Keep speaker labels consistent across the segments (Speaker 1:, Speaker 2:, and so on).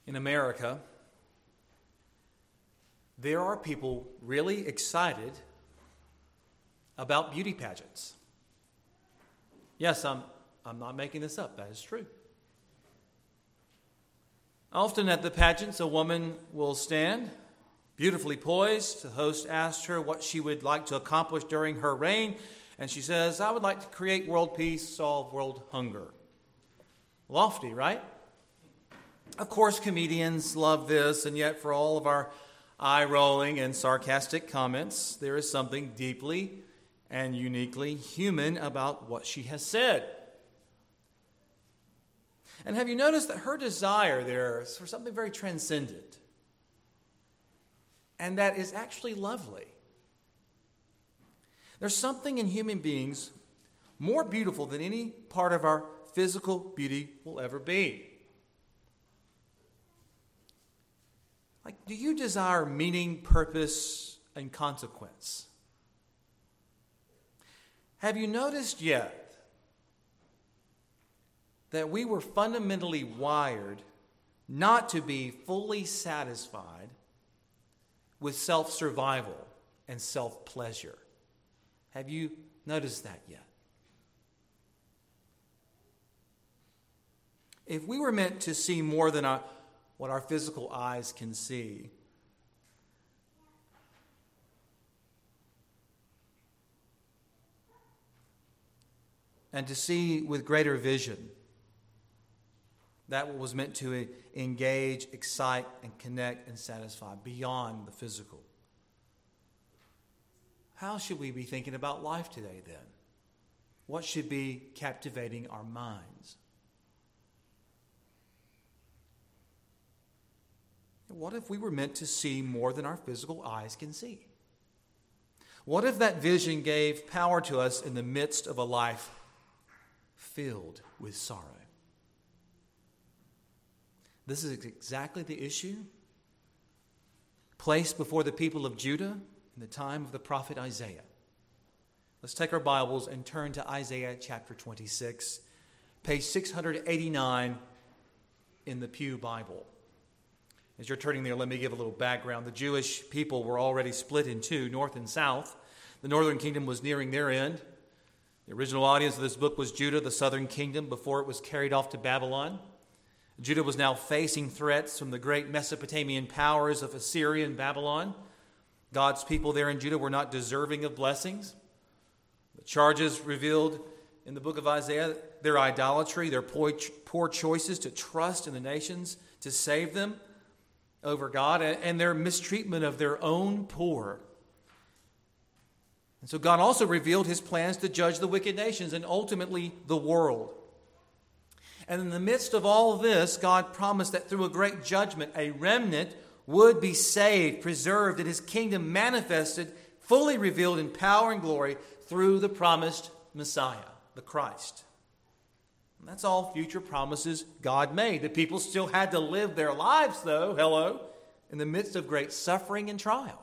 Speaker 1: In America, there are people really excited about beauty pageants. Yes, I'm not making this up. That is true. Often at the pageants, a woman will stand, beautifully poised. The host asks her what she would like to accomplish during her reign, and she says, "I would like to create world peace, solve world hunger." Lofty, right? Of course, comedians love this, and yet for all of our eye-rolling and sarcastic comments, there is something deeply and uniquely human about what she has said. And have you noticed that her desire there is for something very transcendent? And that is actually lovely. There's something in human beings more beautiful than any part of our physical beauty will ever be. Like, do you desire meaning, purpose, and consequence? Have you noticed yet that we were fundamentally wired not to be fully satisfied with self-survival and self-pleasure? Have you noticed that yet? If we were meant to see more than what our physical eyes can see, and to see with greater vision, that was meant to engage, excite, and connect and satisfy beyond the physical. How should we be thinking about life today then? What should be captivating our minds? What if we were meant to see more than our physical eyes can see? What if that vision gave power to us in the midst of a life filled with sorrow? This is exactly the issue placed before the people of Judah in the time of the prophet Isaiah. Let's take our Bibles and turn to Isaiah chapter 26, page 689 in the Pew Bible. As you're turning there, let me give a little background. The Jewish people were already split in two, north and south. The northern kingdom was nearing their end. The original audience of this book was Judah, the southern kingdom, before it was carried off to Babylon. Judah was now facing threats from the great Mesopotamian powers of Assyria and Babylon. God's people there in Judah were not deserving of blessings. The charges revealed in the book of Isaiah, their idolatry, their poor choices to trust in the nations to save them over God, and their mistreatment of their own poor. And so God also revealed his plans to judge the wicked nations and ultimately the world. And in the midst of all of this, God promised that through a great judgment, a remnant would be saved, preserved, and his kingdom manifested, fully revealed in power and glory through the promised Messiah, the Christ. And that's all future promises God made. The people still had to live their lives, though, in the midst of great suffering and trial.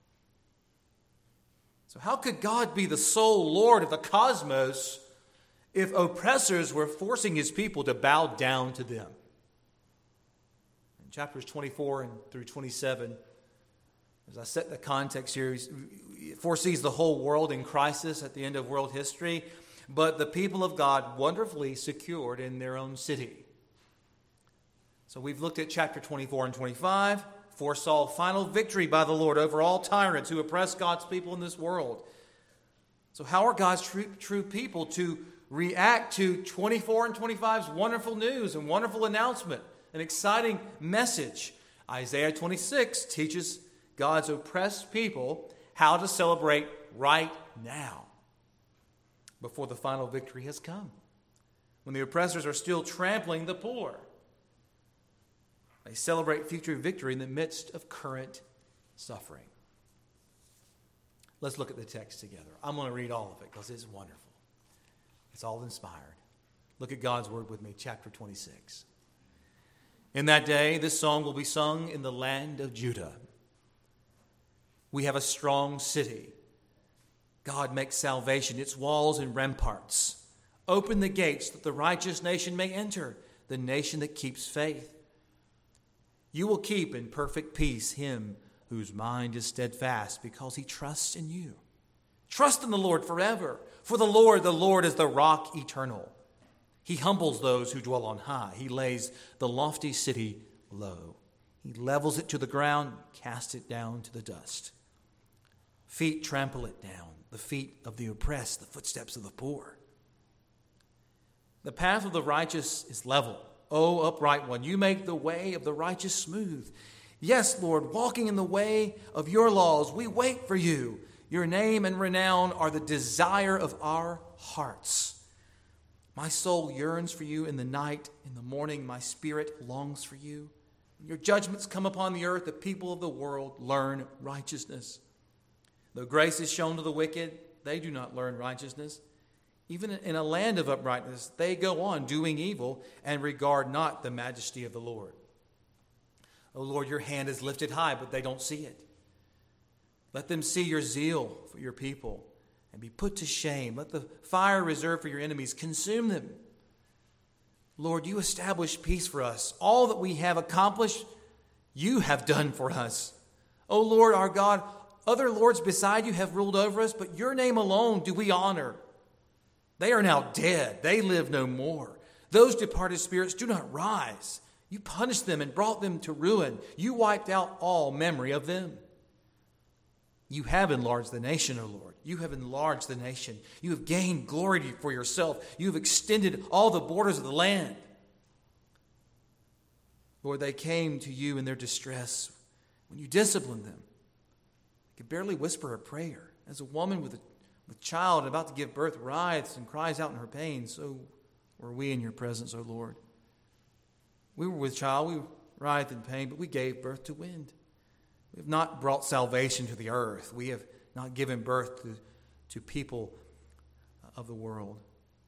Speaker 1: So how could God be the sole Lord of the cosmos if oppressors were forcing his people to bow down to them? In chapters 24 and through 27, as I set the context here, it foresees the whole world in crisis at the end of world history, but the people of God wonderfully secured in their own city. So we've looked at chapter 24 and 25, foresaw final victory by the Lord over all tyrants who oppress God's people in this world. So how are God's true people to react to 24 and 25's wonderful news and wonderful announcement, an exciting message? Isaiah 26 teaches God's oppressed people how to celebrate right now, before the final victory has come, when the oppressors are still trampling the poor. They celebrate future victory in the midst of current suffering. Let's look at the text together. I'm going to read all of it because it's wonderful. It's all inspired. Look at God's word with me, chapter 26. In that day, this song will be sung in the land of Judah. We have a strong city. God makes salvation its walls and ramparts. Open the gates that the righteous nation may enter, the nation that keeps faith. You will keep in perfect peace him whose mind is steadfast because he trusts in you. Trust in the Lord forever, for the Lord is the rock eternal. He humbles those who dwell on high. He lays the lofty city low. He levels it to the ground, casts it down to the dust. Feet trample it down, the feet of the oppressed, the footsteps of the poor. The path of the righteous is level. O upright one, you make the way of the righteous smooth. Yes, Lord, walking in the way of your laws, we wait for you. Your name and renown are the desire of our hearts. My soul yearns for you in the night. In the morning, my spirit longs for you. When your judgments come upon the earth, the people of the world learn righteousness. Though grace is shown to the wicked, they do not learn righteousness. Even in a land of uprightness, they go on doing evil and regard not the majesty of the Lord. O Lord, your hand is lifted high, but they don't see it. Let them see your zeal for your people and be put to shame. Let the fire reserved for your enemies consume them. Lord, you establish peace for us. All that we have accomplished, you have done for us. O Lord, our God, other lords beside you have ruled over us, but your name alone do we honor. They are now dead. They live no more. Those departed spirits do not rise. You punished them and brought them to ruin. You wiped out all memory of them. You have enlarged the nation, O Lord. You have enlarged the nation. You have gained glory for yourself. You have extended all the borders of the land. Lord, they came to you in their distress when you disciplined them. They could barely whisper a prayer. As a woman with child about to give birth writhes and cries out in her pain, so were we in your presence, O Lord. We were with child, we writhed in pain, but we gave birth to wind. We have not brought salvation to the earth. We have not given birth to people of the world.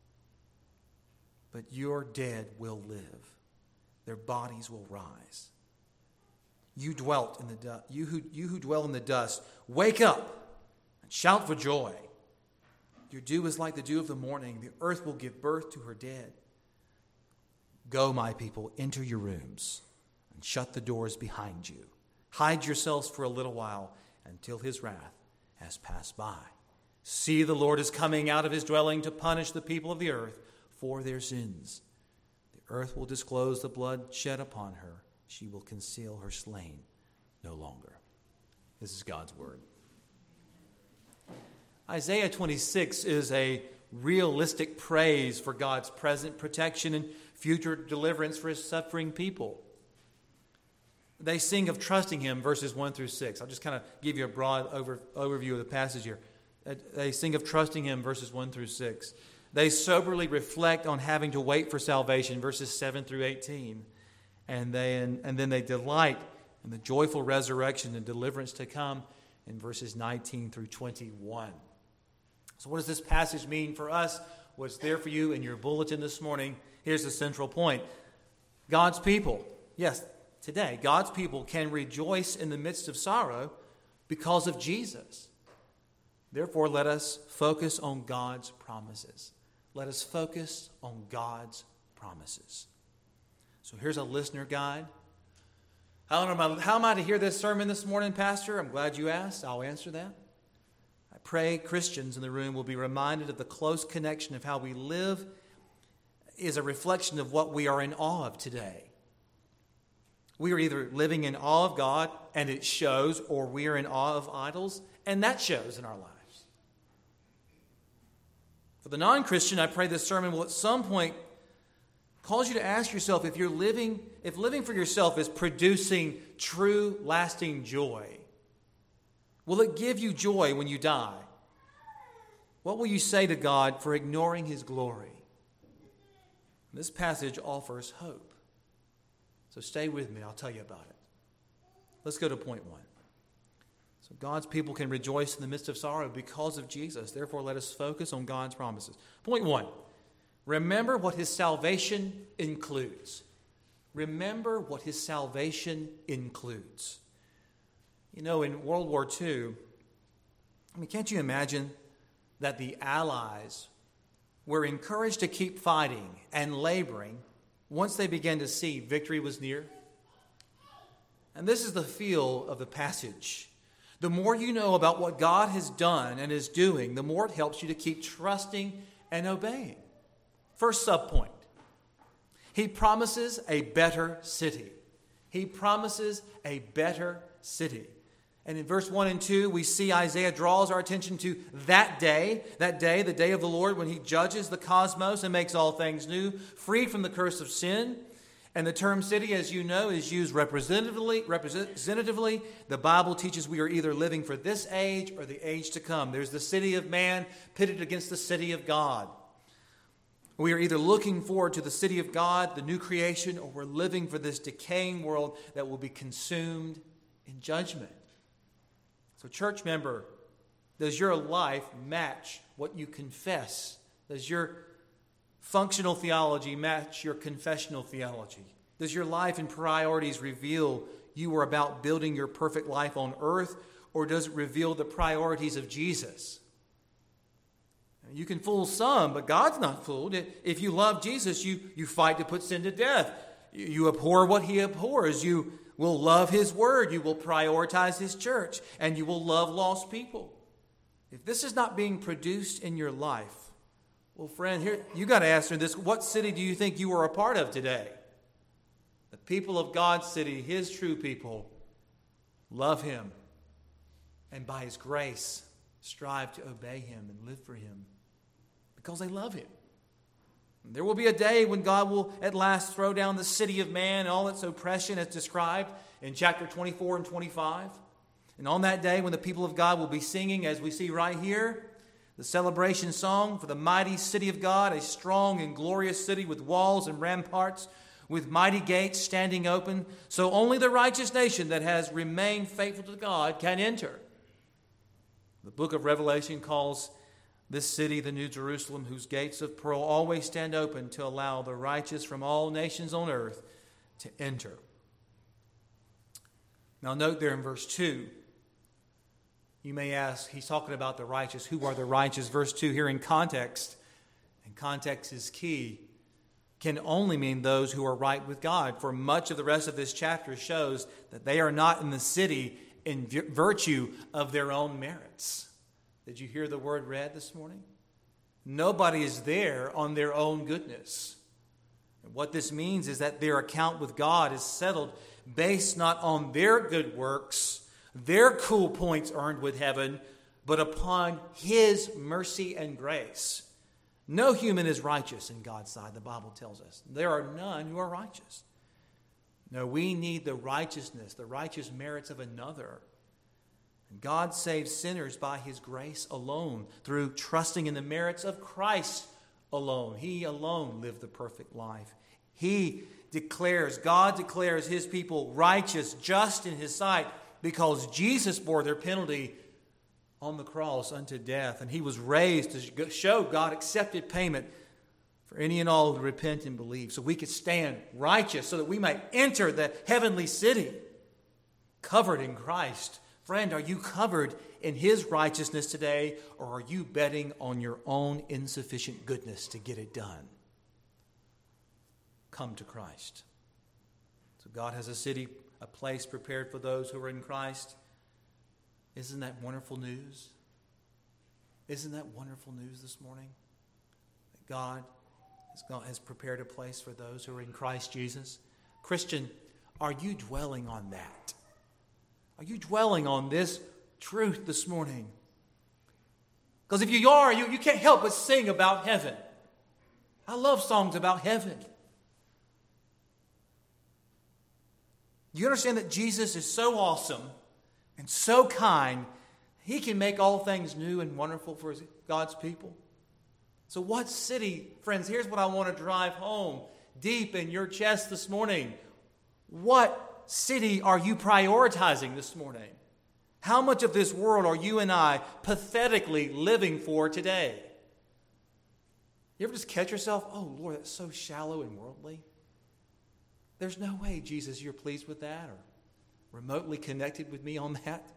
Speaker 1: But your dead will live. Their bodies will rise. You dwelt in the dust. You who dwell in the dust, wake up and shout for joy. Your dew is like the dew of the morning. The earth will give birth to her dead. Go, my people, enter your rooms and shut the doors behind you. Hide yourselves for a little while until his wrath has passed by. See, the Lord is coming out of his dwelling to punish the people of the earth for their sins. The earth will disclose the blood shed upon her. She will conceal her slain no longer. This is God's word. Isaiah 26 is a realistic praise for God's present protection and future deliverance for his suffering people. They sing of trusting him, verses 1 through 6. I'll just kind of give you a broad overview of the passage here. They sing of trusting him, verses 1 through 6. They soberly reflect on having to wait for salvation, verses 7 through 18. And then they delight in the joyful resurrection and deliverance to come in verses 19 through 21. So what does this passage mean for us? What's there for you in your bulletin this morning? Here's the central point. God's people, yes, today, God's people can rejoice in the midst of sorrow because of Jesus. Therefore, let us focus on God's promises. Let us focus on God's promises. So here's a listener guide. How am I to hear this sermon this morning, Pastor? I'm glad you asked. I'll answer that. I pray Christians in the room will be reminded of the close connection of how we live is a reflection of what we are in awe of today. We are either living in awe of God, and it shows, or we are in awe of idols, and that shows in our lives. For the non-Christian, I pray this sermon will at some point cause you to ask yourself if living for yourself is producing true, lasting joy. Will it give you joy when you die? What will you say to God for ignoring his glory? This passage offers hope. So stay with me. I'll tell you about it. Let's go to point 1. So God's people can rejoice in the midst of sorrow because of Jesus. Therefore, let us focus on God's promises. Point 1. Remember what his salvation includes. Remember what his salvation includes. You know, in World War II, can't you imagine that the Allies were encouraged to keep fighting and laboring once they began to see victory was near? And this is the feel of the passage. The more you know about what God has done and is doing, the more it helps you to keep trusting and obeying. First subpoint. He promises a better city. He promises a better city. And in verse 1 and 2, we see Isaiah draws our attention to that day, the day of the Lord, when he judges the cosmos and makes all things new, free from the curse of sin. And the term city, as you know, is used representatively. The Bible teaches we are either living for this age or the age to come. There's the city of man pitted against the city of God. We are either looking forward to the city of God, the new creation, or we're living for this decaying world that will be consumed in judgment. So, church member, does your life match what you confess? Does your functional theology match your confessional theology? Does your life and priorities reveal you are about building your perfect life on earth, or does it reveal the priorities of Jesus? You can fool some, but God's not fooled. If you love Jesus, you fight to put sin to death. You abhor what he abhors. You will love his word. You will prioritize his church. And you will love lost people. If this is not being produced in your life, well, friend, here you got to answer this. What city do you think you are a part of today? The people of God's city, his true people, love him. And by his grace, strive to obey him and live for him. Because they love him. There will be a day when God will at last throw down the city of man and all its oppression as described in chapter 24 and 25. And on that day when the people of God will be singing, as we see right here, the celebration song for the mighty city of God, a strong and glorious city with walls and ramparts, with mighty gates standing open, so only the righteous nation that has remained faithful to God can enter. The book of Revelation calls this city, the New Jerusalem, whose gates of pearl always stand open to allow the righteous from all nations on earth to enter. Now note there in verse 2, you may ask, he's talking about the righteous. Who are the righteous? Verse 2 here in context, and context is key, can only mean those who are right with God. For much of the rest of this chapter shows that they are not in the city in virtue of their own merits. Did you hear the word read this morning? Nobody is there on their own goodness. And what this means is that their account with God is settled based not on their good works, their cool points earned with heaven, but upon his mercy and grace. No human is righteous in God's sight, the Bible tells us. There are none who are righteous. No, we need the righteousness, the righteous merits of another. God saves sinners by his grace alone, through trusting in the merits of Christ alone. He alone lived the perfect life. God declares his people righteous, just in his sight, because Jesus bore their penalty on the cross unto death. And he was raised to show God accepted payment for any and all who repent and believe. So we could stand righteous so that we might enter the heavenly city covered in Christ. Friend, are you covered in his righteousness today, or are you betting on your own insufficient goodness to get it done? Come to Christ. So God has a city, a place prepared for those who are in Christ. Isn't that wonderful news? Isn't that wonderful news this morning? That God has prepared a place for those who are in Christ Jesus. Christian, are you dwelling on that? Are you dwelling on this truth this morning? Because if you are, you can't help but sing about heaven. I love songs about heaven. You understand that Jesus is so awesome and so kind, he can make all things new and wonderful for God's people. So what city, friends, here's what I want to drive home deep in your chest this morning. What city are you prioritizing this morning? How much of this world are you and I pathetically living for today? You ever just catch yourself, oh Lord, that's so shallow and worldly? There's no way, Jesus, you're pleased with that or remotely connected with me on that.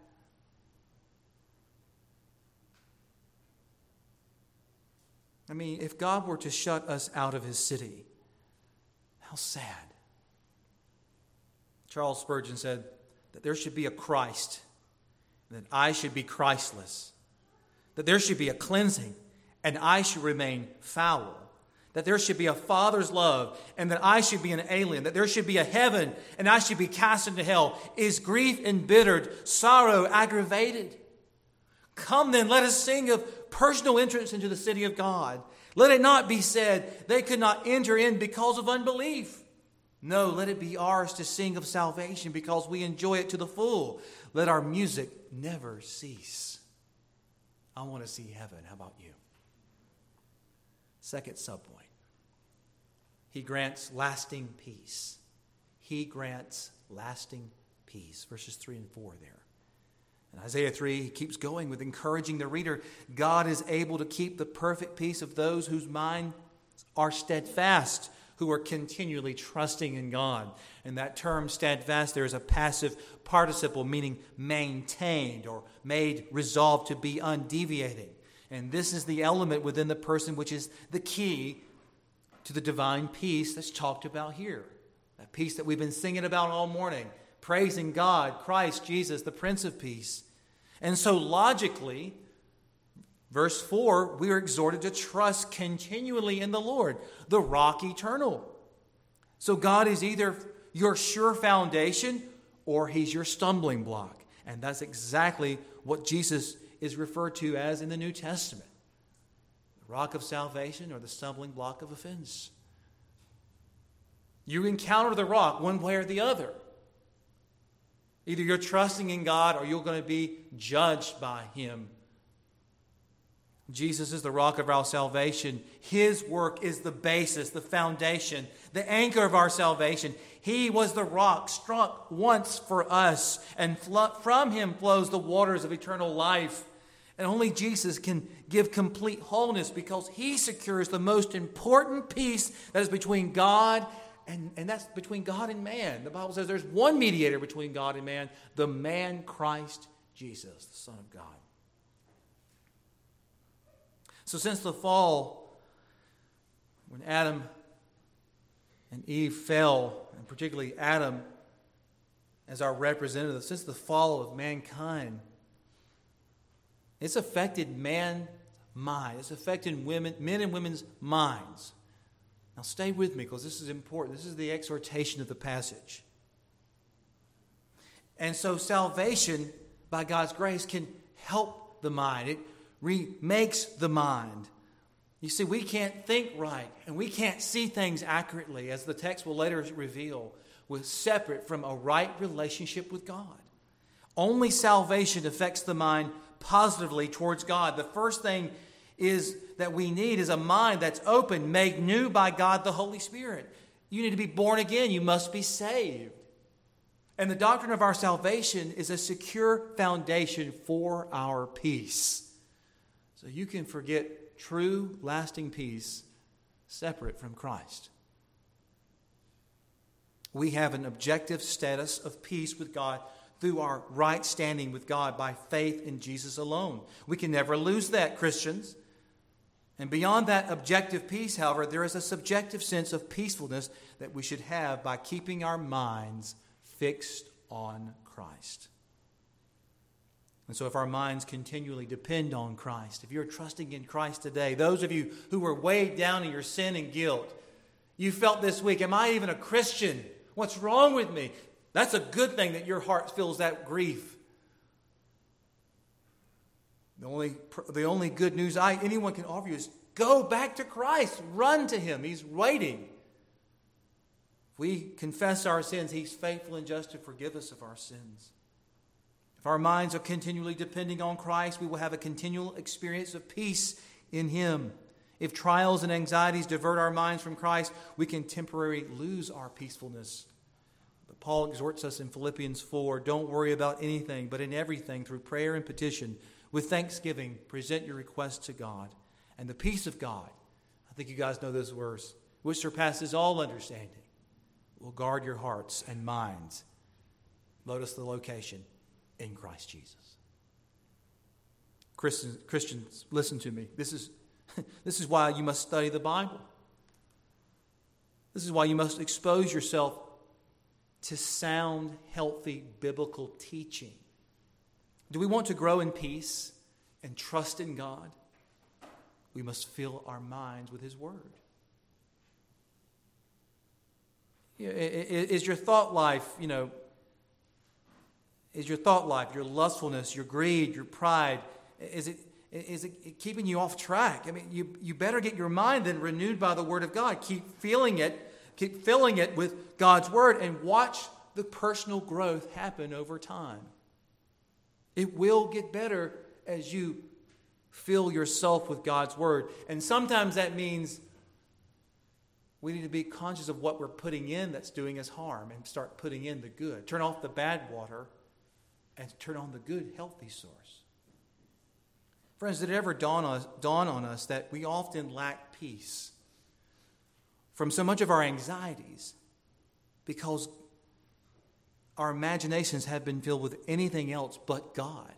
Speaker 1: I mean, if God were to shut us out of his city, how sad. Charles Spurgeon said, that there should be a Christ, and that I should be Christless. That there should be a cleansing, and I should remain foul. That there should be a Father's love, and that I should be an alien. That there should be a heaven, and I should be cast into hell. Is grief embittered, sorrow aggravated? Come then, let us sing of personal entrance into the city of God. Let it not be said they could not enter in because of unbelief. No, let it be ours to sing of salvation because we enjoy it to the full. Let our music never cease. I want to see heaven. How about you? Second subpoint. He grants lasting peace. He grants lasting peace. Verses 3 and 4 there. In Isaiah 3, he keeps going with encouraging the reader. God is able to keep the perfect peace of those whose minds are steadfast, who are continually trusting in God. And that term steadfast, there is a passive participle meaning maintained or made resolved to be undeviating. And this is the element within the person which is the key to the divine peace that's talked about here. That peace that we've been singing about all morning, praising God, Christ, Jesus, the Prince of Peace. And so logically, verse 4, we are exhorted to trust continually in the Lord, the rock eternal. So God is either your sure foundation or he's your stumbling block. And that's exactly what Jesus is referred to as in the New Testament. The rock of salvation or the stumbling block of offense. You encounter the rock one way or the other. Either you're trusting in God or you're going to be judged by him. Jesus is the rock of our salvation. His work is the basis, the foundation, the anchor of our salvation. He was the rock struck once for us, and from him flows the waters of eternal life. And only Jesus can give complete wholeness because he secures the most important peace that is between God and that's between God and man. The Bible says there's one mediator between God and man, the man Christ Jesus, the Son of God. So since the fall, when Adam and Eve fell, and particularly Adam as our representative, since the fall of mankind, it's affected man's mind. It's affected men and women's minds. Now stay with me because this is important. This is the exhortation of the passage. And so salvation, by God's grace, can help the mind. It remakes the mind. You see, we can't think right and we can't see things accurately, as the text will later reveal, we're separate from a right relationship with God. Only salvation affects the mind positively towards God. The first thing is that we need is a mind that's open, made new by God the Holy Spirit. You need to be born again. You must be saved. And the doctrine of our salvation is a secure foundation for our peace. So you can forget true, lasting peace separate from Christ. We have an objective status of peace with God through our right standing with God by faith in Jesus alone. We can never lose that, Christians. And beyond that objective peace, however, there is a subjective sense of peacefulness that we should have by keeping our minds fixed on Christ. And so if our minds continually depend on Christ, if you're trusting in Christ today, those of you who were weighed down in your sin and guilt, you felt this week, am I even a Christian? What's wrong with me? That's a good thing that your heart feels that grief. The only good news anyone can offer you is go back to Christ. Run to him. He's waiting. If we confess our sins, he's faithful and just to forgive us of our sins. If our minds are continually depending on Christ, we will have a continual experience of peace in him. If trials and anxieties divert our minds from Christ, we can temporarily lose our peacefulness. But Paul exhorts us in Philippians 4, don't worry about anything, but in everything, through prayer and petition, with thanksgiving, present your requests to God. And the peace of God, I think you guys know this verse, which surpasses all understanding, will guard your hearts and minds. Notice the location, in Christ Jesus. Christians, listen to me. This is why you must study the Bible. This is why you must expose yourself to sound, healthy, biblical teaching? Do we want to grow in peace and trust in God? We must fill our minds with His Word. Is your thought life, is your thought life, your lustfulness, your greed, your pride, is it keeping you off track? I mean, you better get your mind then renewed by the Word of God. Keep filling it with God's Word, and watch the personal growth happen over time. It will get better as you fill yourself with God's Word. And sometimes that means we need to be conscious of what we're putting in that's doing us harm and start putting in the good. Turn off the bad water and turn on the good, healthy source. Friends, did it ever dawn on us that we often lack peace from so much of our anxieties because our imaginations have been filled with anything else but God?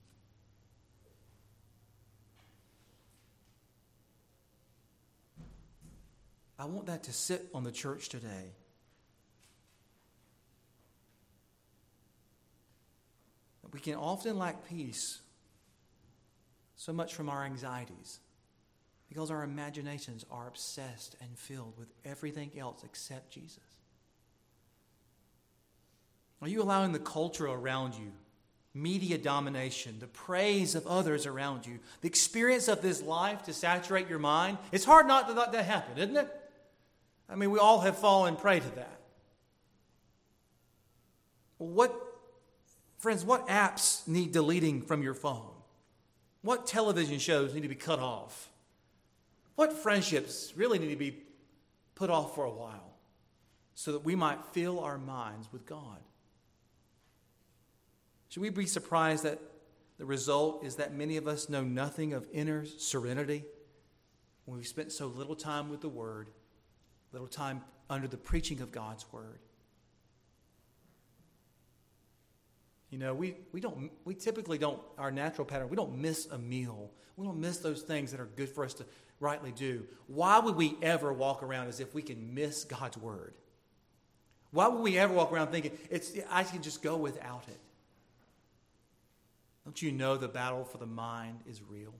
Speaker 1: I want that to sit on the church today. We can often lack peace so much from our anxieties because our imaginations are obsessed and filled with everything else except Jesus. Are you allowing the culture around you, media domination, the praise of others around you, the experience of this life to saturate your mind? It's hard not to let that happen, isn't it? I mean, we all have fallen prey to that. Friends, what apps need deleting from your phone? What television shows need to be cut off? What friendships really need to be put off for a while so that we might fill our minds with God? Should we be surprised that the result is that many of us know nothing of inner serenity when we've spent so little time with the Word, little time under the preaching of God's Word? We typically don't, our natural pattern, we don't miss a meal. We don't miss those things that are good for us to rightly do. Why would we ever walk around as if we can miss God's Word? Why would we ever walk around thinking, I can just go without it? Don't you know the battle for the mind is real?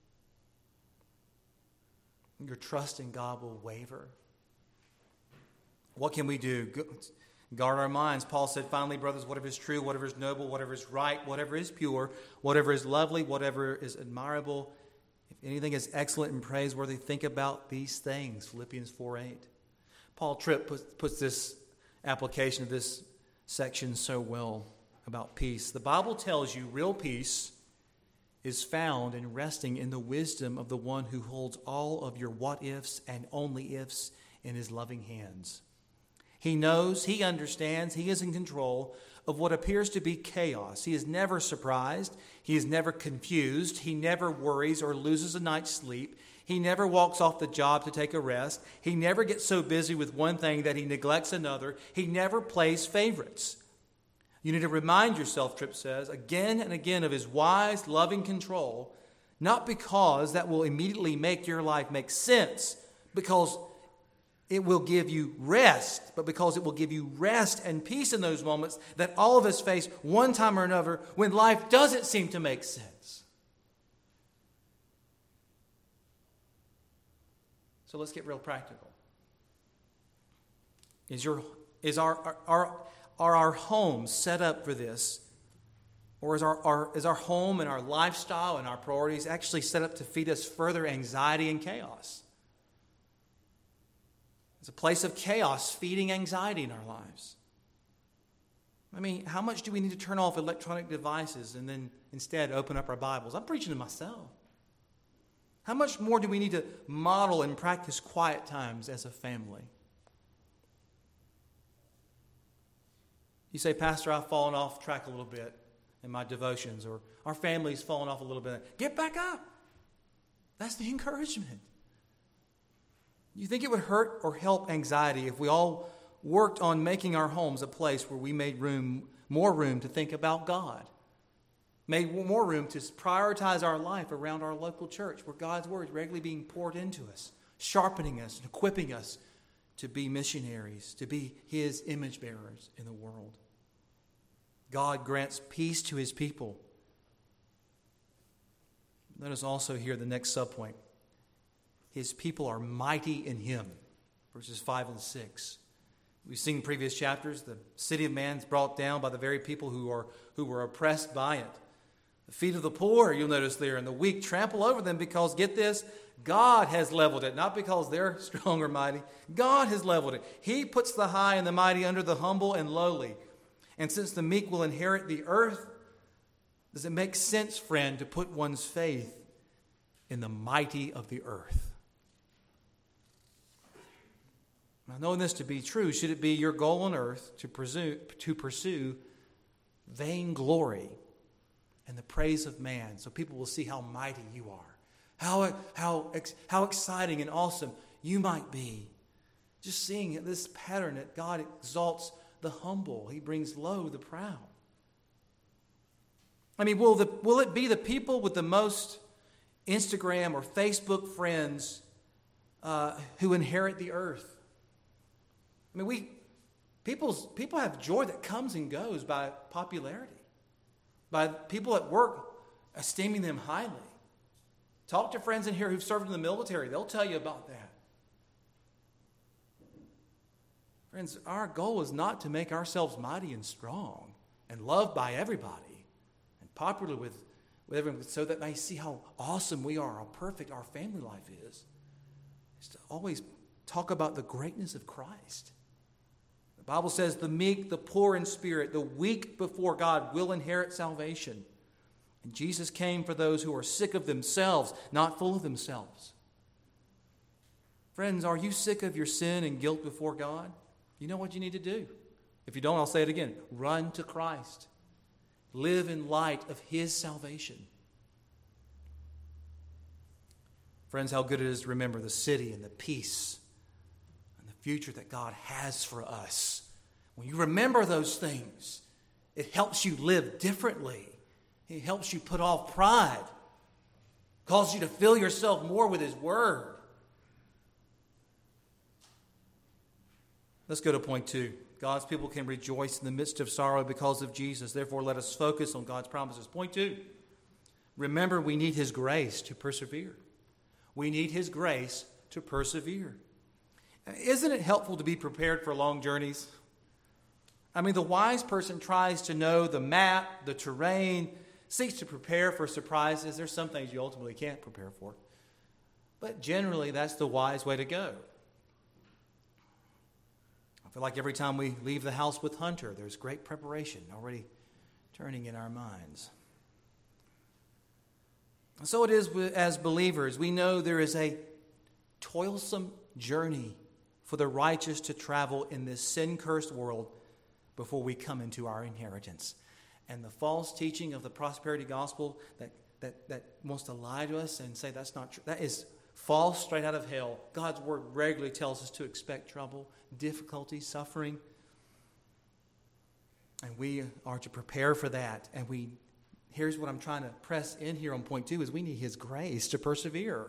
Speaker 1: Your trust in God will waver. What can we do? Guard our minds. Paul said, finally, brothers, whatever is true, whatever is noble, whatever is right, whatever is pure, whatever is lovely, whatever is admirable, if anything is excellent and praiseworthy, think about these things. Philippians 4:8. Paul Tripp puts this application of this section so well about peace. The Bible tells you real peace is found in resting in the wisdom of the one who holds all of your what-ifs and only-ifs in his loving hands. He knows, he understands, he is in control of what appears to be chaos. He is never surprised. He is never confused. He never worries or loses a night's sleep. He never walks off the job to take a rest. He never gets so busy with one thing that he neglects another. He never plays favorites. You need to remind yourself, Tripp says, again and again of his wise, loving control, not because that will immediately make your life make sense, because it will give you rest, but because it will give you rest and peace in those moments that all of us face one time or another when life doesn't seem to make sense. So let's get real practical. Are our homes set up for this? Or is our home and our lifestyle and our priorities actually set up to feed us further anxiety and chaos? It's a place of chaos feeding anxiety in our lives. I mean, how much do we need to turn off electronic devices and then instead open up our Bibles? I'm preaching to myself. How much more do we need to model and practice quiet times as a family? You say, Pastor, I've fallen off track a little bit in my devotions, or our family's fallen off a little bit. Get back up. That's the encouragement. You think it would hurt or help anxiety if we all worked on making our homes a place where we made more room to think about God, made more room to prioritize our life around our local church where God's Word is regularly being poured into us, sharpening us and equipping us to be missionaries, to be his image bearers in the world. God grants peace to his people. Let us also hear the next subpoint. His people are mighty in him. Verses 5 and 6. We've seen in previous chapters, the city of man is brought down by the very people who were oppressed by it. The feet of the poor, you'll notice there, and the weak trample over them because, get this, God has leveled it. Not because they're strong or mighty. God has leveled it. He puts the high and the mighty under the humble and lowly. And since the meek will inherit the earth, does it make sense, friend, to put one's faith in the mighty of the earth? Now, knowing this to be true, should it be your goal on earth to pursue vain glory and the praise of man, so people will see how mighty you are, how exciting and awesome you might be? Just seeing this pattern that God exalts the humble, he brings low the proud. I mean, will it be the people with the most Instagram or Facebook friends who inherit the earth? I mean, people have joy that comes and goes by popularity, by people at work esteeming them highly. Talk to friends in here who've served in the military. They'll tell you about that. Friends, our goal is not to make ourselves mighty and strong and loved by everybody and popular with everyone so that they see how awesome we are, how perfect our family life is. It's to always talk about the greatness of Christ. The Bible says the meek, the poor in spirit, the weak before God will inherit salvation. And Jesus came for those who are sick of themselves, not full of themselves. Friends, are you sick of your sin and guilt before God? You know what you need to do. If you don't, I'll say it again. Run to Christ. Live in light of his salvation. Friends, how good it is to remember the city and the peace and the future that God has for us. When you remember those things, it helps you live differently. It helps you put off pride. Causes you to fill yourself more with his word. Let's go to point 2. God's people can rejoice in the midst of sorrow because of Jesus. Therefore, let us focus on God's promises. Point 2. Remember, we need his grace to persevere. We need his grace to persevere. Isn't it helpful to be prepared for long journeys? I mean, the wise person tries to know the map, the terrain, seeks to prepare for surprises. There's some things you ultimately can't prepare for. But generally, that's the wise way to go. I feel like every time we leave the house with Hunter, there's great preparation already turning in our minds. So it is as believers. We know there is a toilsome journey for the righteous to travel in this sin-cursed world before we come into our inheritance. And the false teaching of the prosperity gospel that wants to lie to us and say that's not true, that is false, straight out of hell. God's word regularly tells us to expect trouble, difficulty, suffering. And we are to prepare for that. And here's what I'm trying to press in here on point 2 is we need his grace to persevere.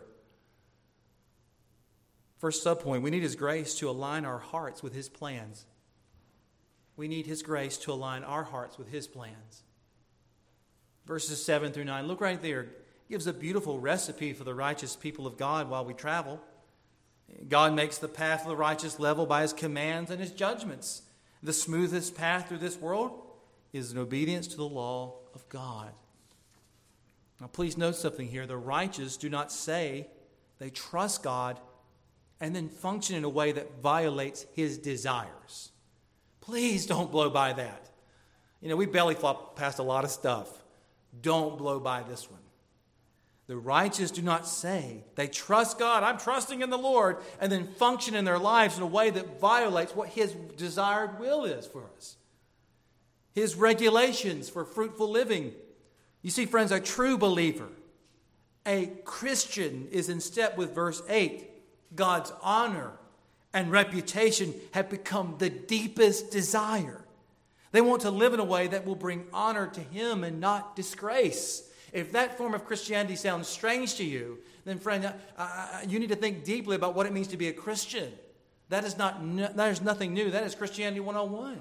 Speaker 1: First subpoint, we need his grace to align our hearts with his plans. We need his grace to align our hearts with his plans. Verses 7 through 9, look right there. Gives a beautiful recipe for the righteous people of God while we travel. God makes the path of the righteous level by his commands and his judgments. The smoothest path through this world is in obedience to the law of God. Now please note something here. The righteous do not say they trust God and then function in a way that violates his desires. Please don't blow by that. You know, we belly flop past a lot of stuff. Don't blow by this one. The righteous do not say they trust God, I'm trusting in the Lord, and then function in their lives in a way that violates what his desired will is for us. His regulations for fruitful living. You see, friends, a true believer, a Christian, is in step with verse 8. God's honor and reputation have become the deepest desire. They want to live in a way that will bring honor to him and not disgrace. If that form of Christianity sounds strange to you, then friend, you need to think deeply about what it means to be a Christian. That is nothing new. That is Christianity 101.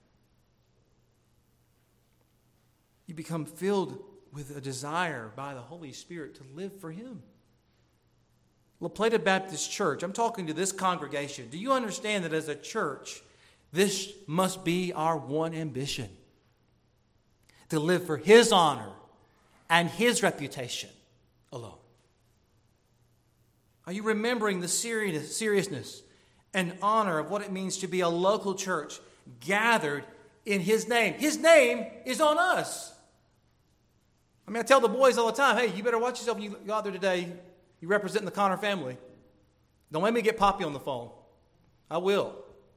Speaker 1: You become filled with a desire by the Holy Spirit to live for Him. La Plata Baptist Church, I'm talking to this congregation. Do you understand that as a church, this must be our one ambition? To live for His honor and His reputation alone. Are you remembering the seriousness and honor of what it means to be a local church gathered in His name? His name is on us. I mean, I tell the boys all the time, hey, you better watch yourself when you go out there today. You represent the Connor family. Don't let me get Poppy on the phone. I will.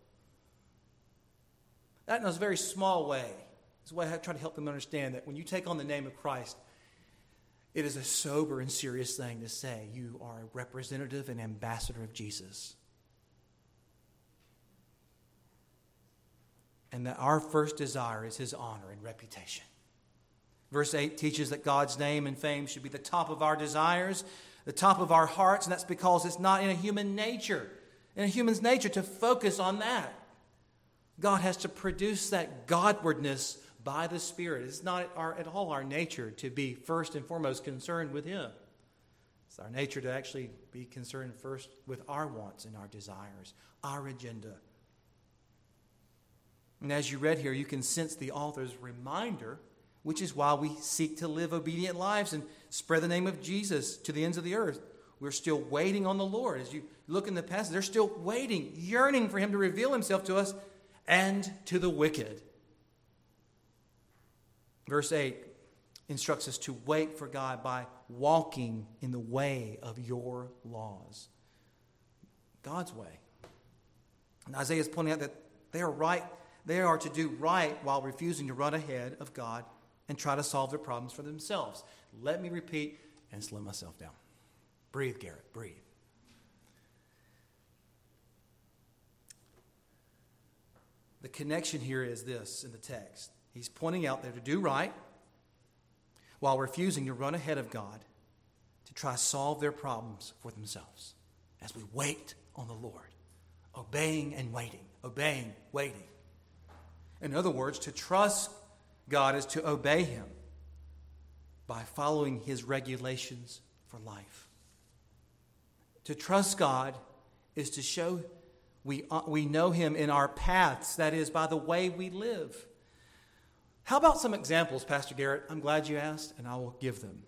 Speaker 1: That in a very small way is the way I try to help them understand that when you take on the name of Christ, it is a sober and serious thing to say you are a representative and ambassador of Jesus. And that our first desire is His honor and reputation. Verse 8 teaches that God's name and fame should be the top of our desires, the top of our hearts, and that's because it's not in a human nature. In a human's nature to focus on that. God has to produce that Godwardness by the Spirit. It's not at all our nature to be first and foremost concerned with Him. It's our nature to actually be concerned first with our wants and our desires, our agenda. And as you read here, you can sense the author's reminder, which is why we seek to live obedient lives and spread the name of Jesus to the ends of the earth. We're still waiting on the Lord. As you look in the passage, they're still waiting, yearning for Him to reveal Himself to us and to the wicked. Verse 8 instructs us to wait for God by walking in the way of your laws. God's way. And Isaiah is pointing out that they are to do right while refusing to run ahead of God and try to solve their problems for themselves. Let me repeat and slow myself down. Breathe, Garrett, breathe. The connection here is this in the text. He's pointing out they're to do right while refusing to run ahead of God to try to solve their problems for themselves as we wait on the Lord. Obeying and waiting. Obeying, waiting. In other words, to trust God is to obey Him by following His regulations for life. To trust God is to show we know Him in our paths, that is, by the way we live. How about some examples, Pastor Garrett? I'm glad you asked, and I will give them.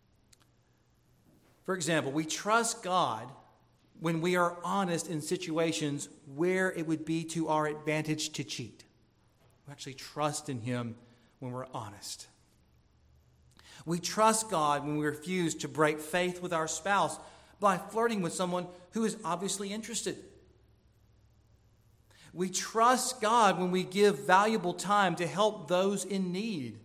Speaker 1: For example, we trust God when we are honest in situations where it would be to our advantage to cheat. We actually trust in Him when we're honest. We trust God when we refuse to break faith with our spouse by flirting with someone who is obviously interested. We trust God when we give valuable time to help those in need.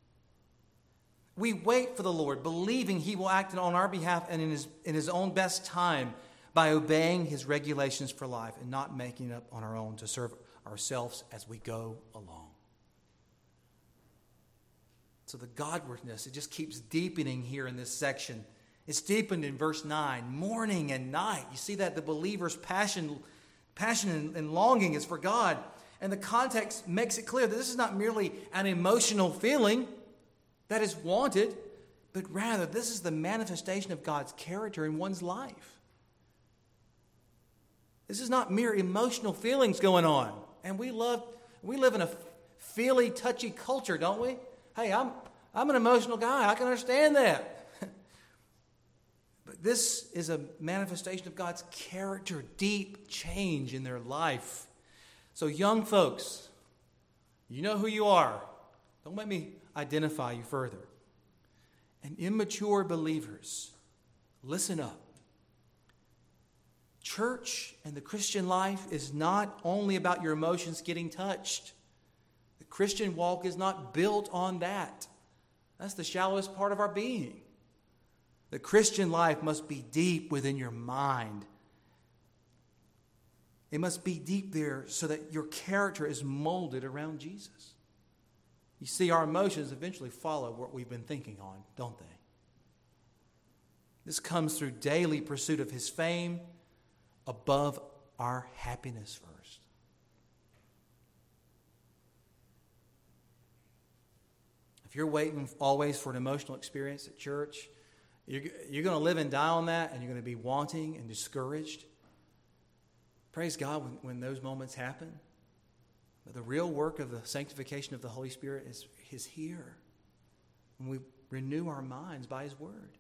Speaker 1: We wait for the Lord, believing He will act on our behalf and in His own best time by obeying His regulations for life and not making it up on our own to serve ourselves as we go along. So the Godwardness, it just keeps deepening here in this section. It's deepened in verse 9, morning and night. You see that the believer's passion and longing is for God. And the context makes it clear that this is not merely an emotional feeling that is wanted, but rather this is the manifestation of God's character in one's life. This is not mere emotional feelings going on. And we live in a feely, touchy culture, don't we? Hey, I'm an emotional guy. I can understand that. But this is a manifestation of God's character, deep change in their life. So young folks, you know who you are. Don't let me identify you further. And immature believers, listen up. Church and the Christian life is not only about your emotions getting touched. The Christian walk is not built on that. That's the shallowest part of our being. The Christian life must be deep within your mind. It must be deep there so that your character is molded around Jesus. You see, our emotions eventually follow what we've been thinking on, don't they? This comes through daily pursuit of His fame above our happiness first. If you're waiting always for an emotional experience at church, you're going to live and die on that, and you're going to be wanting and discouraged. Praise God when those moments happen. But the real work of the sanctification of the Holy Spirit is here. When we renew our minds by His Word.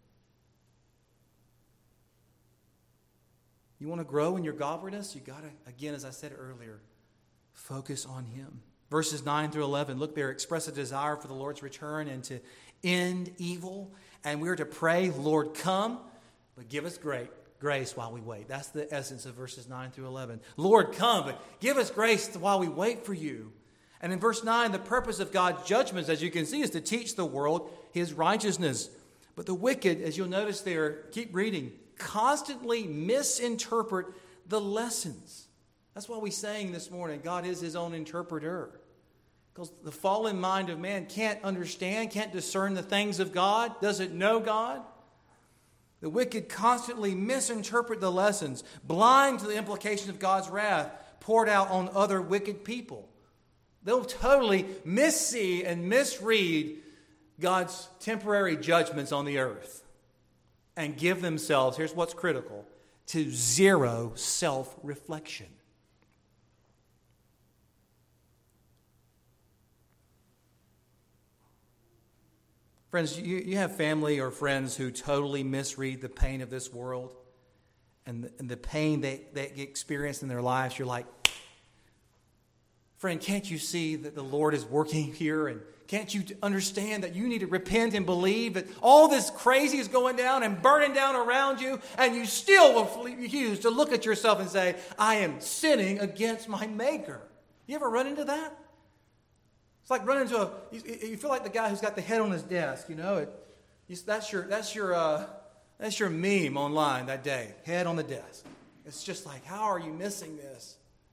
Speaker 1: You want to grow in your godliness? You got to, again, as I said earlier, focus on Him. Verses 9 through 11, look there, express a desire for the Lord's return and to end evil. And we're to pray, Lord, come, but give us grace while we wait. That's the essence of verses 9 through 11. Lord, come, but give us grace while we wait for you. And in verse 9, the purpose of God's judgments, as you can see, is to teach the world His righteousness. But the wicked, as you'll notice there, keep reading, constantly misinterpret the lessons. That's why we sang this morning, God is His own interpreter. Because the fallen mind of man can't understand, can't discern the things of God, doesn't know God. The wicked constantly misinterpret the lessons, blind to the implication of God's wrath poured out on other wicked people. They'll totally missee and misread God's temporary judgments on the earth and give themselves, here's what's critical, to zero self-reflection. Friends, you have family or friends who totally misread the pain of this world and the pain they experience in their lives. You're like, friend, can't you see that the Lord is working here? And can't you understand that you need to repent and believe that all this crazy is going down and burning down around you, and you still will refuse to look at yourself and say, I am sinning against my Maker? You ever run into that? It's like running into you feel like the guy who's got the head on his desk, you know. That's your meme online that day, head on the desk. It's just like, how are you missing this?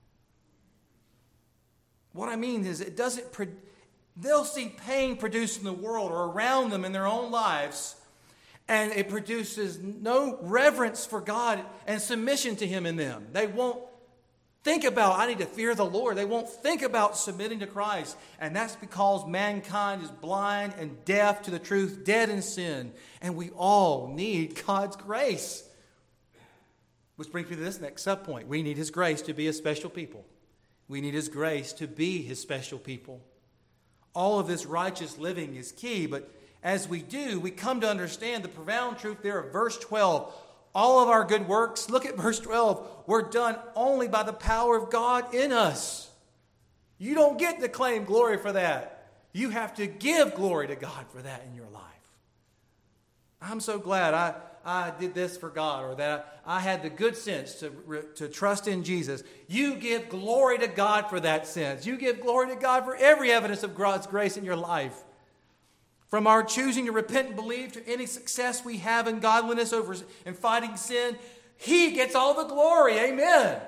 Speaker 1: What I mean is they'll see pain produced in the world or around them in their own lives, and it produces no reverence for God and submission to Him in them. They won't think about, I need to fear the Lord. They won't think about submitting to Christ. And that's because mankind is blind and deaf to the truth, dead in sin. And we all need God's grace. Which brings me to this next subpoint. We need His grace to be a special people. We need His grace to be His special people. All of this righteous living is key, but as we do, we come to understand the profound truth there of verse 12. All of our good works, look at verse 12, were done only by the power of God in us. You don't get to claim glory for that. You have to give glory to God for that in your life. I'm so glad I did this for God, or that I had the good sense to trust in Jesus. You give glory to God for that sense. You give glory to God for every evidence of God's grace in your life. From our choosing to repent and believe to any success we have in godliness and fighting sin, He gets all the glory. Amen.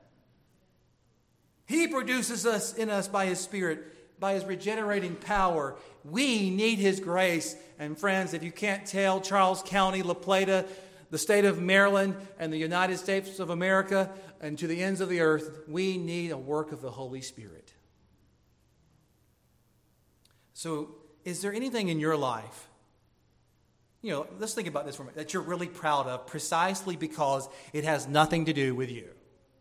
Speaker 1: He produces us in us by His Spirit, by His regenerating power. We need His grace. And friends, if you can't tell, Charles County, La Plata, the state of Maryland, and the United States of America, and to the ends of the earth, we need a work of the Holy Spirit. So, is there anything in your life, let's think about this for a minute, that you're really proud of precisely because it has nothing to do with you?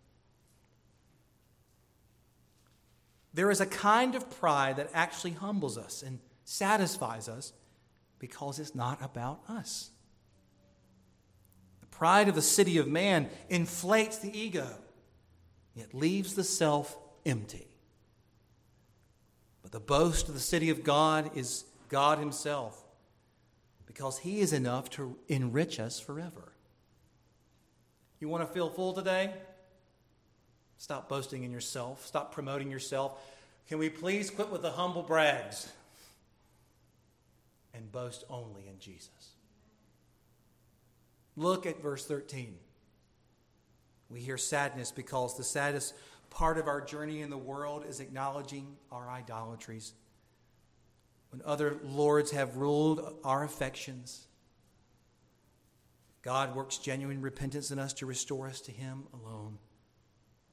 Speaker 1: There is a kind of pride that actually humbles us and satisfies us because it's not about us. The pride of the city of man inflates the ego, yet leaves the self empty. But the boast of the city of God is God Himself, because He is enough to enrich us forever. You want to feel full today? Stop boasting in yourself. Stop promoting yourself. Can we please quit with the humble brags and boast only in Jesus? Look at verse 13. We hear sadness because the saddest part of our journey in the world is acknowledging our idolatries. When other lords have ruled our affections, God works genuine repentance in us to restore us to Him alone.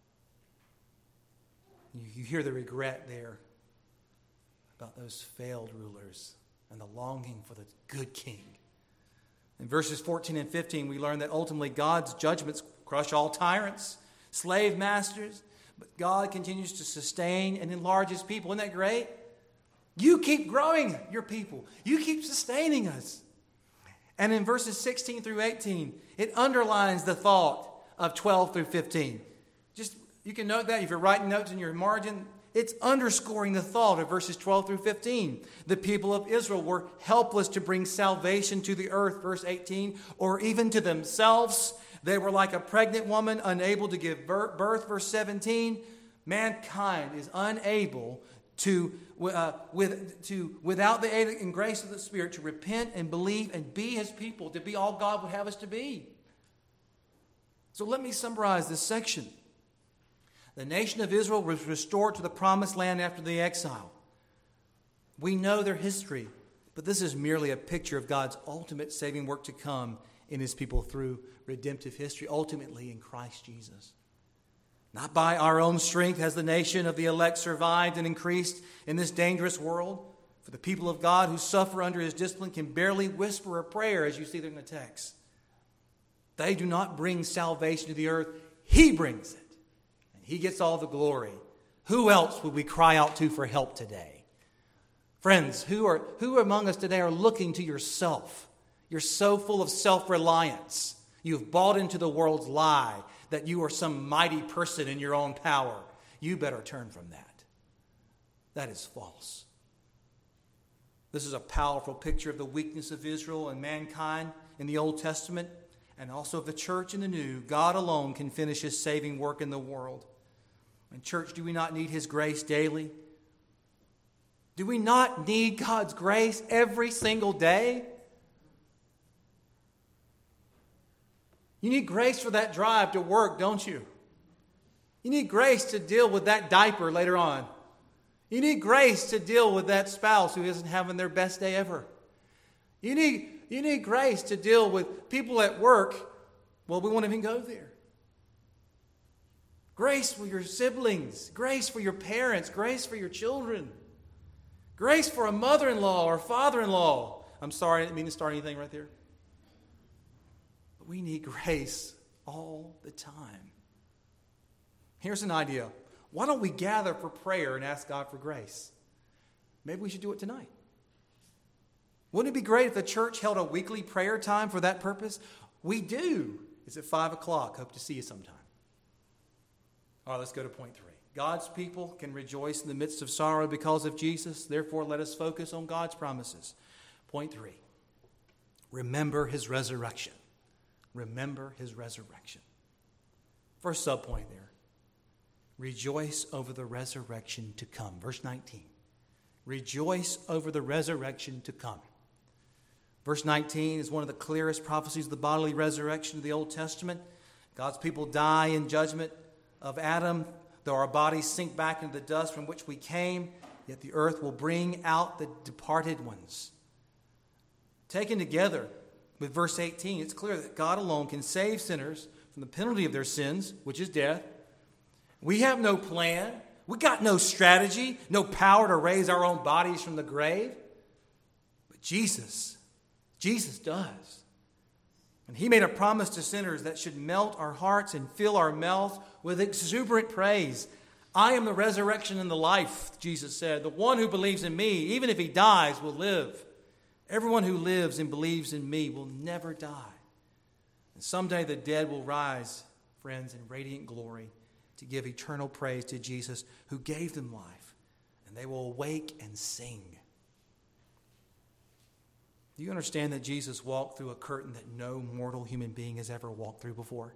Speaker 1: You hear the regret there about those failed rulers and the longing for the good king. In verses 14 and 15, we learn that ultimately God's judgments crush all tyrants, slave masters, but God continues to sustain and enlarge his people. Isn't that great? You keep growing your people. You keep sustaining us. And in verses 16 through 18, it underlines the thought of 12 through 15. Just, you can note that if you're writing notes in your margin, it's underscoring the thought of verses 12 through 15. The people of Israel were helpless to bring salvation to the earth, verse 18, or even to themselves. They were like a pregnant woman unable to give birth, verse 17. Mankind is unable without the aid and grace of the Spirit, to repent and believe and be his people, to be all God would have us to be. So let me summarize this section. The nation of Israel was restored to the promised land after the exile. We know their history, but this is merely a picture of God's ultimate saving work to come in his people through redemptive history, ultimately in Christ Jesus. Not by our own strength has the nation of the elect survived and increased in this dangerous world. For the people of God who suffer under his discipline can barely whisper a prayer, as you see there in the text. They do not bring salvation to the earth. He brings it. And he gets all the glory. Who else would we cry out to for help today? Friends, who among us today are looking to yourself? You're so full of self-reliance. You've bought into the world's lie that you are some mighty person in your own power. You better turn from that. That is false. This is a powerful picture of the weakness of Israel and mankind in the Old Testament, and also of the church in the New. God alone can finish his saving work in the world. And church, do we not need his grace daily? Do we not need God's grace every single day? You need grace for that drive to work, don't you? You need grace to deal with that diaper later on. You need grace to deal with that spouse who isn't having their best day ever. You need grace to deal with people at work. Well, we won't even go there. Grace for your siblings. Grace for your parents. Grace for your children. Grace for a mother-in-law or father-in-law. I'm sorry, I didn't mean to start anything right there. But we need grace all the time. Here's an idea. Why don't we gather for prayer and ask God for grace? Maybe we should do it tonight. Wouldn't it be great if the church held a weekly prayer time for that purpose? We do. It's at 5 o'clock. Hope to see you sometime. All right, let's go to point 3. God's people can rejoice in the midst of sorrow because of Jesus. Therefore, let us focus on God's promises. Point 3. Remember his resurrection. Remember his resurrection. First subpoint there. Rejoice over the resurrection to come. Verse 19. Rejoice over the resurrection to come. Verse 19 is one of the clearest prophecies of the bodily resurrection of the Old Testament. God's people die in judgment of Adam, though our bodies sink back into the dust from which we came, yet the earth will bring out the departed ones. Taken together with verse 18, it's clear that God alone can save sinners from the penalty of their sins, which is death. We have no plan. We got no strategy, no power to raise our own bodies from the grave. But Jesus does. And he made a promise to sinners that should melt our hearts and fill our mouths with exuberant praise. I am the resurrection and the life, Jesus said. The one who believes in me, even if he dies, will live. Everyone who lives and believes in me will never die. And someday the dead will rise, friends, in radiant glory to give eternal praise to Jesus who gave them life. And they will awake and sing. Do you understand that Jesus walked through a curtain that no mortal human being has ever walked through before?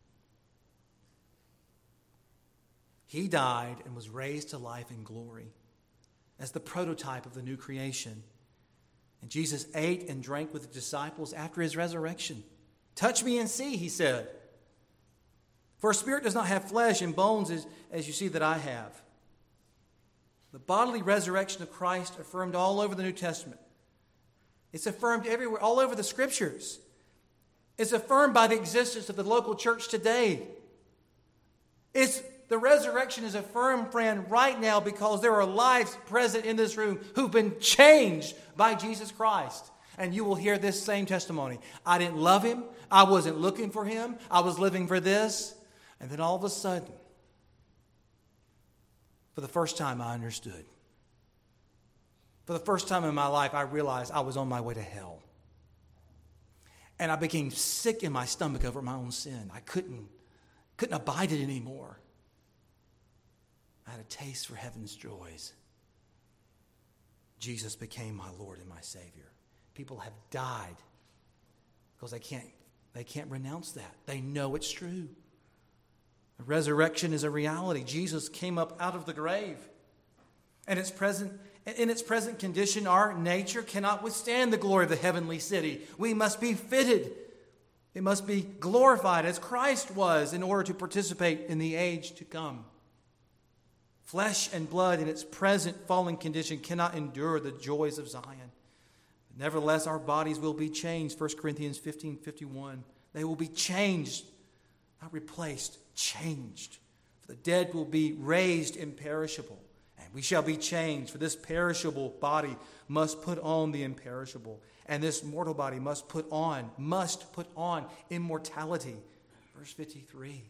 Speaker 1: He died and was raised to life in glory as the prototype of the new creation. And Jesus ate and drank with the disciples after his resurrection. Touch me and see, he said. For a spirit does not have flesh and bones as you see that I have. The bodily resurrection of Christ affirmed all over the New Testament. It's affirmed everywhere, all over the Scriptures. It's affirmed by the existence of the local church today. It's The resurrection is a firm friend right now because there are lives present in this room who've been changed by Jesus Christ. And you will hear this same testimony. I didn't love him. I wasn't looking for him. I was living for this. And then all of a sudden, for the first time, I understood. For the first time in my life, I realized I was on my way to hell. And I became sick in my stomach over my own sin. I couldn't abide it anymore. I had a taste for heaven's joys. Jesus became my Lord and my Savior. People have died because they can't renounce that. They know it's true. The resurrection is a reality. Jesus came up out of the grave. And in its present condition, our nature cannot withstand the glory of the heavenly city. We must be fitted. It must be glorified as Christ was in order to participate in the age to come. Flesh and blood in its present fallen condition cannot endure the joys of Zion. Nevertheless, our bodies will be changed. 1 Corinthians 15:51. They will be changed, not replaced, changed. For the dead will be raised imperishable, and we shall be changed. For this perishable body must put on the imperishable, and this mortal body must put on immortality. Verse 53.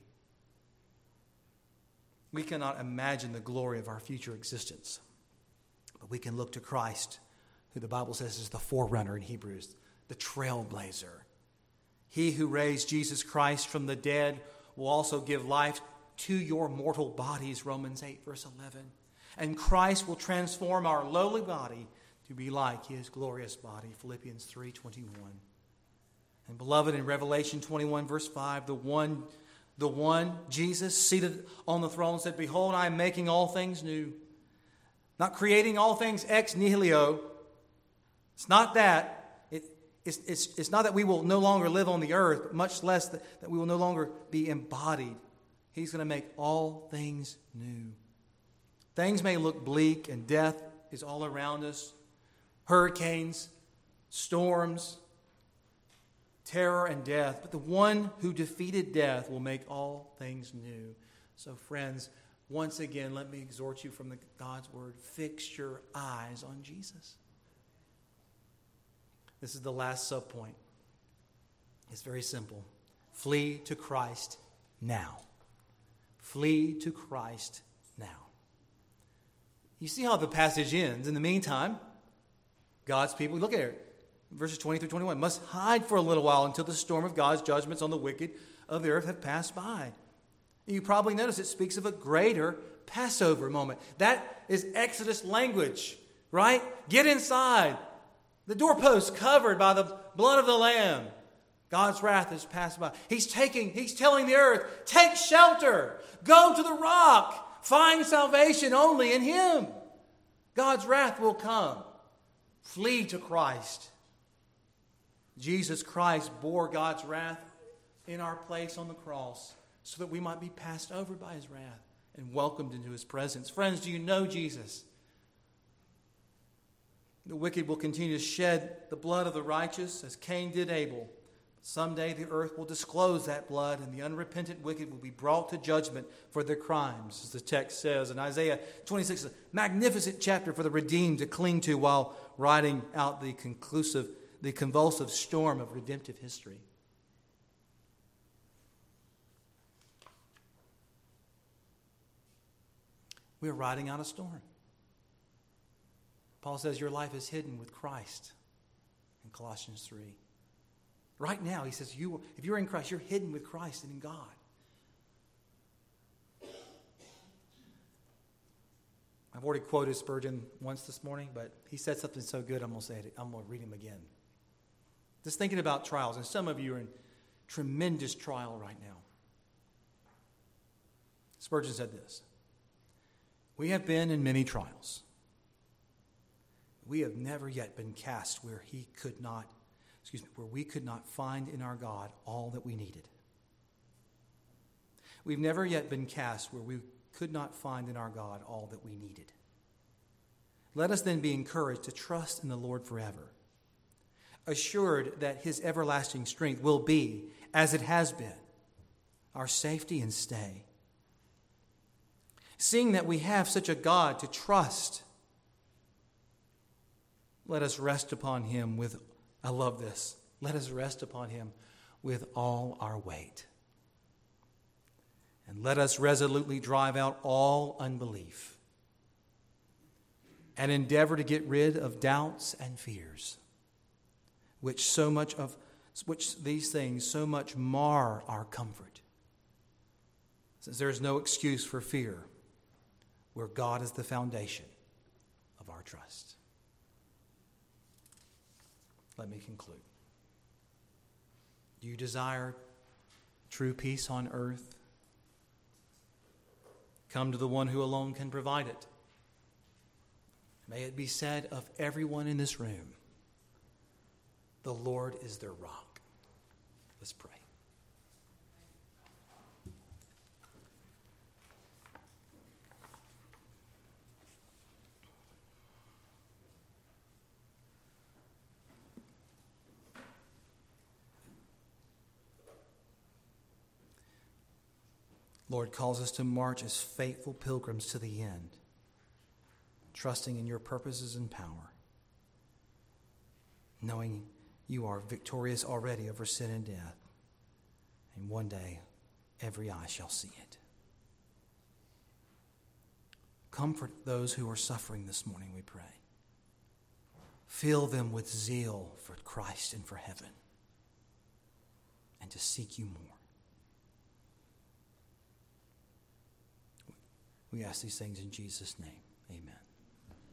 Speaker 1: We cannot imagine the glory of our future existence, but we can look to Christ, who the Bible says is the forerunner in Hebrews, the trailblazer. He who raised Jesus Christ from the dead will also give life to your mortal bodies, Romans 8, verse 11. And Christ will transform our lowly body to be like his glorious body, Philippians 3:21. And beloved, in Revelation 21, verse 5, the one, Jesus, seated on the throne, said, "Behold, I am making all things new." Not creating all things ex nihilo. It's not that. It's not that we will no longer live on the earth, but much less that we will no longer be embodied. He's going to make all things new. Things may look bleak and death is all around us. Hurricanes, storms, terror and death. But the one who defeated death will make all things new. So friends, once again, let me exhort you from God's word. Fix your eyes on Jesus. This is the last subpoint. It's very simple. Flee to Christ now. Flee to Christ now. You see how the passage ends. In the meantime, God's people, look at it, verses 20 through 21, must hide for a little while until the storm of God's judgments on the wicked of the earth have passed by. You probably notice it speaks of a greater Passover moment. That is Exodus language, right? Get inside. The doorpost covered by the blood of the Lamb. God's wrath has passed by. He's telling the earth, take shelter. Go to the rock. Find salvation only in Him. God's wrath will come. Flee to Christ. Jesus Christ bore God's wrath in our place on the cross so that we might be passed over by His wrath and welcomed into His presence. Friends, do you know Jesus? The wicked will continue to shed the blood of the righteous as Cain did Abel. Someday the earth will disclose that blood and the unrepentant wicked will be brought to judgment for their crimes, as the text says in Isaiah 26, a magnificent chapter for the redeemed to cling to while riding out the convulsive storm of redemptive history. We are riding out a storm. Paul says your life is hidden with Christ in Colossians 3. Right now, he says, if you're in Christ, you're hidden with Christ and in God. I've already quoted Spurgeon once this morning, but he said something so good, I'm going to read him again. Just thinking about trials, and some of you are in tremendous trial right now. Spurgeon said this: we have been in many trials. We have never yet been cast where we could not find in our God all that we needed. We've never yet been cast where we could not find in our God all that we needed. Let us then be encouraged to trust in the Lord forever, assured that His everlasting strength will be, as it has been, our safety and stay. Seeing that we have such a God to trust, let us rest upon him with, I love this, let us rest upon him with all our weight. And let us resolutely drive out all unbelief and endeavor to get rid of doubts and fears, which these things so much mar our comfort. Since there is no excuse for fear where God is the foundation of our trust. Let me conclude. Do you desire true peace on earth? Come to the one who alone can provide it. May it be said of everyone in this room, the Lord is their rock. Let's pray. Lord, calls us to march as faithful pilgrims to the end, trusting in your purposes and power, knowing you are victorious already over sin and death, and one day every eye shall see it. Comfort those who are suffering this morning, we pray. Fill them with zeal for Christ and for heaven, and to seek you more. We ask these things in Jesus' name. Amen.